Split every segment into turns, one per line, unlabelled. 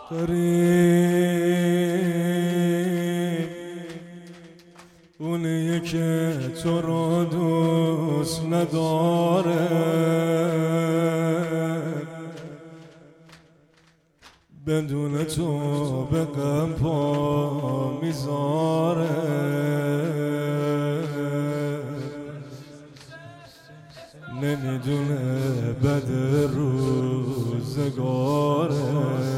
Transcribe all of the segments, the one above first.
داریم اونیه که تو رو دوست نداره، بدون تو به غم پا میذاره. نمیدونه بد روزگاره،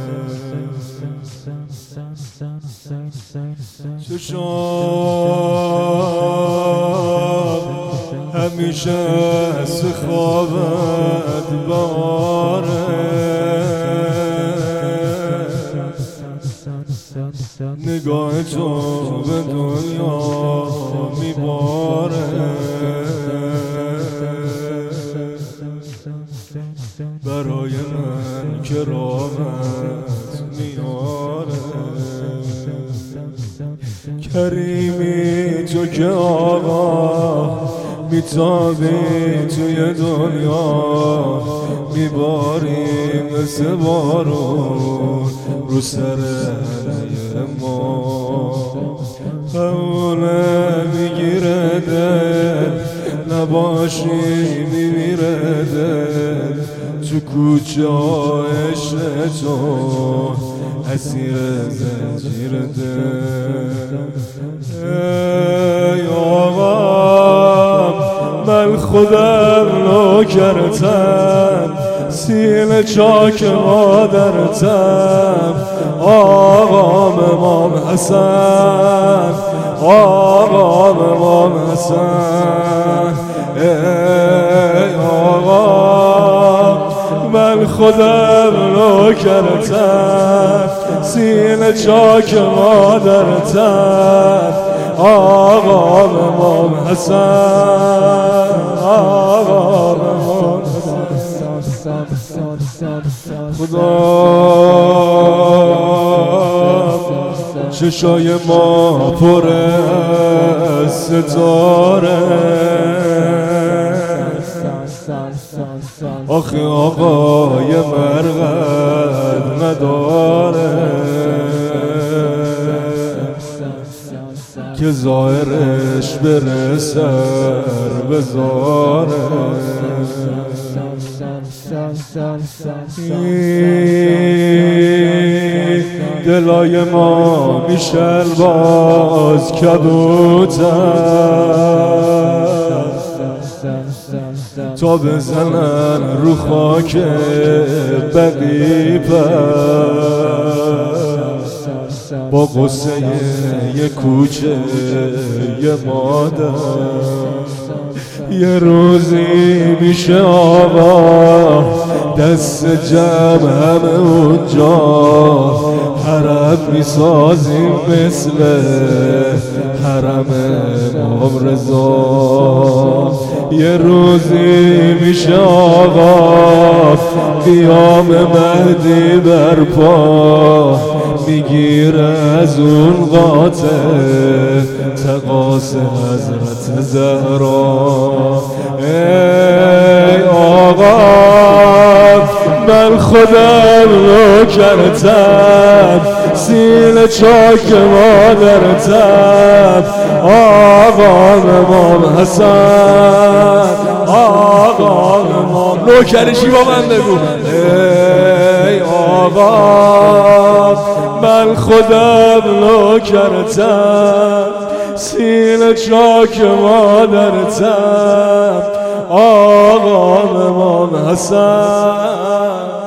چشام همیشه از خوابت باره، نگاه تو به دنیا میباره، برای من کرامت میاره. کریمی تو که آقا میتابی توی دنیا، میباری مثل بارون رو سر ما. همونه میگیره دل، نباشی میمیره دل، تو کوچه عشق تو اسیر زنجیر دل. ای آقا من خودم نوکرتم، سینه چاک مادرتم. آقام امام حسن، آقام امام حسن. ای آقا من خودم نوکرتم، سینه چاک مادرتم. آقام امام حسن، آقام امام حسن. خدا چشای ما پر از ستاره، آخه آقای مرقد نداره که ظاهرش بره سر بزاره. دلای ما میشل باز کبوتر، تا بزنن رو خاک بقی با قصه یه کوچه یه مادر. یه روزی میشه آقا دست جمع همه اونجا، حرم میسازیم مثل حرم امام رضا. یه روزی میشه آقا قیام مهدی برپا، میگیره از اون قاطع تقاس حضرت زهرا. ای آقا من خودم نوکرتم، سینه چاک مادرتم. آقام امام حسن، آقام امام. نوکرشی با من بگو. ای آقا من خودم نوکرتم، سینه چاک مادرتم. آقام امام حسن.